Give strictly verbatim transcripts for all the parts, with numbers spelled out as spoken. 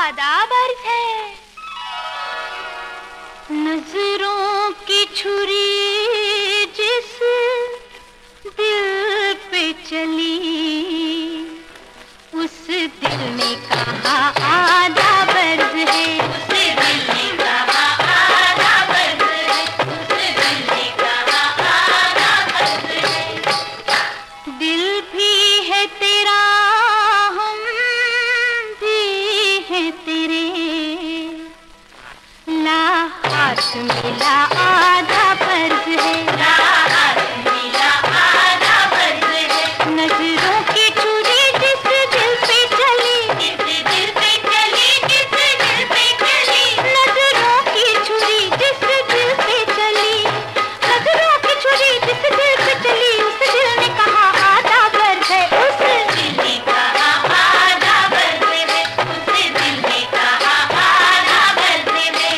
आदाब अर्ज है। नजरों की छुरी जिस दिल पे चली, उस दिल ने कहा आदाब अर्ज है। उस दिल ने कहा आदाब अर्ज है। उस दिल ने कहा आदाब अर्ज है। दिल भी है तेरा, हम भी हैं तेरे, ला हाथ मिला आधा फर्ज है। ला हाथ मिला आधा फर्ज है। नजरों की छुरी जिस दिल पे चली, जिस दिल पे चली, जिस दिल पे चली। नजरों की छुरी जिस दिल पे चली, नजरों की छुरी जिस दिल पे चली, उस दिल ने कहा आधा फर्ज है। उस दिल ने कहा आधा फर्ज है। उस दिल ने कहा आधा फर्ज है।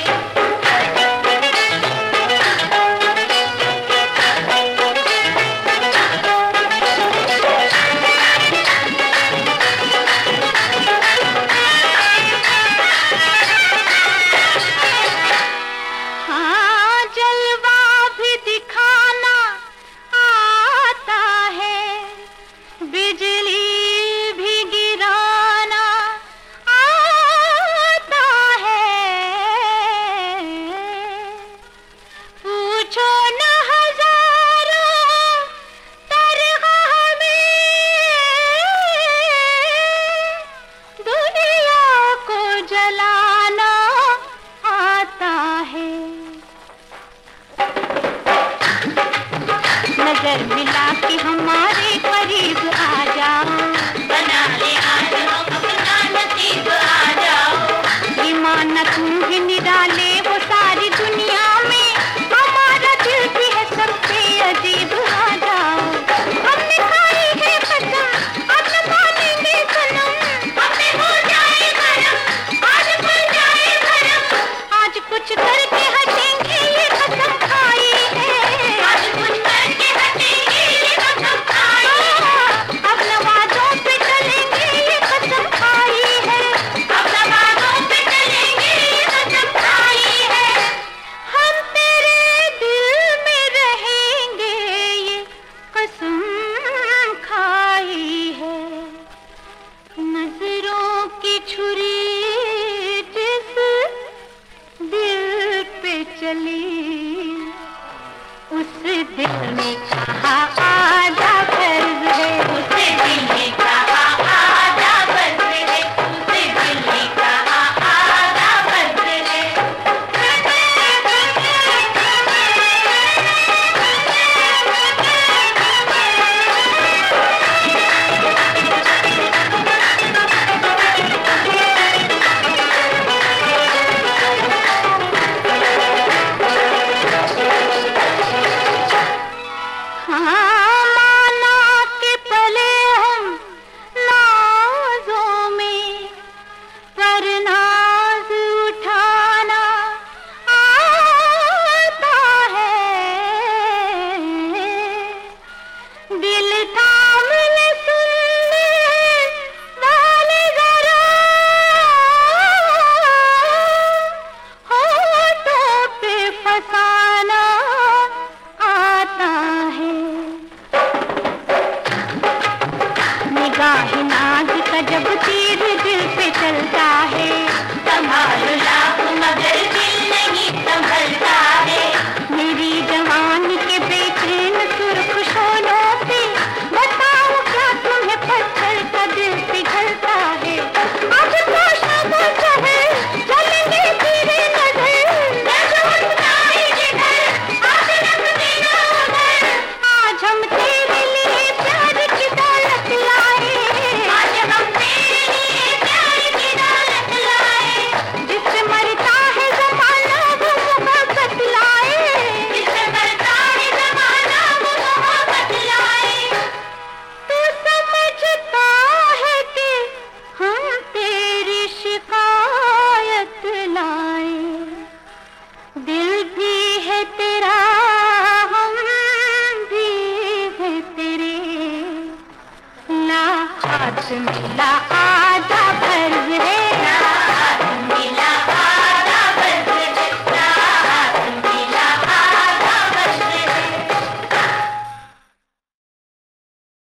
हाँ, जलवा भी दिखाना आता है, बिजली भी गिराना आता है। पूछो न हजारों तरह में, दुनिया को जलाना आता है। नजर मिला के हमारे करीब आ जाओ, बना ले आज हो अपना नसीब आ जाओ। ईमान तुम भी निराले हो सारी दुनिया में, हमारा दिल भी है सबसे अजीब आ जाओ। हमने खाई है कसम, अब न मानेंगे सनम, हमने हो जाए भरम, आज खुल जाए भरम। आज कुछ करके हटेंगे ये कसम खाई है, आज कुछ करके हटेंगे ये कसम खाई है। अब न वादों पे चलेंगे ये कसम खाई है, अब न वादों पे चलेंगे ये कसम खाई है। हम तेरे दिल में रहेंगे ये कसम खाई है। नजरों की छुरी